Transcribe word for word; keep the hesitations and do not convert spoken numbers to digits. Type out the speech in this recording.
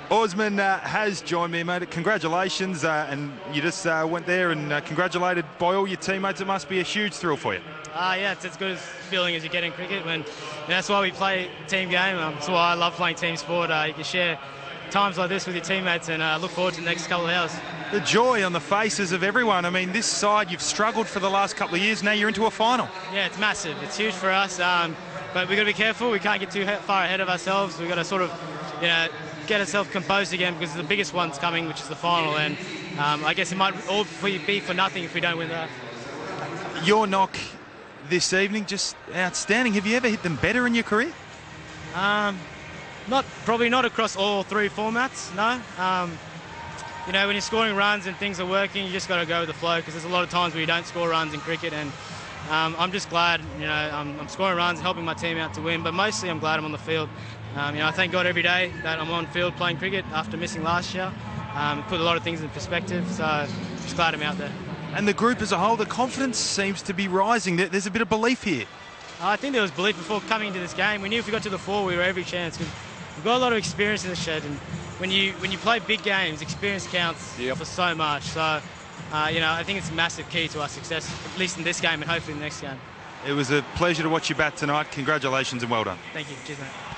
Osman uh, has joined me, mate. Congratulations, uh, and you just uh, went there and uh, congratulated by all your teammates. It must be a huge thrill for you. Uh, yeah, it's as good a feeling as you get in cricket. When, and that's why we play team game. Um, that's why I love playing team sport. Uh, you can share times like this with your teammates, and uh, look forward to the next couple of hours. The joy on the faces of everyone. I mean, this side, you've struggled for the last couple of years. Now you're into a final. Yeah, it's massive. It's huge for us, um, but we've got to be careful. We can't get too far ahead of ourselves. We've got to sort of, you know, get ourselves composed again, because the biggest one's coming, which is the final, and um, I guess it might all be for nothing if we don't win that. Your knock this evening, just outstanding. Have you ever hit them better in your career? Um, not probably not across all three formats, no. Um, you know, when you're scoring runs and things are working, you just got to go with the flow, because there's a lot of times where you don't score runs in cricket, and um, I'm just glad, you know, I'm, I'm scoring runs, helping my team out to win, but mostly I'm glad I'm on the field. Um, you know, I thank God every day that I'm on field playing cricket after missing last year. Um, put a lot of things in perspective, so just glad I'm out there. And the group as a whole, the confidence seems to be rising. There's a bit of belief here. I think there was belief before coming into this game. We knew if we got to the four, we were every chance, because we've got a lot of experience in the shed, and when you when you play big games, experience counts yep. for so much. So, uh, you know, I think it's a massive key to our success, at least in this game and hopefully in the next game. It was a pleasure to watch you bat tonight. Congratulations and well done. Thank you. Cheers, mate.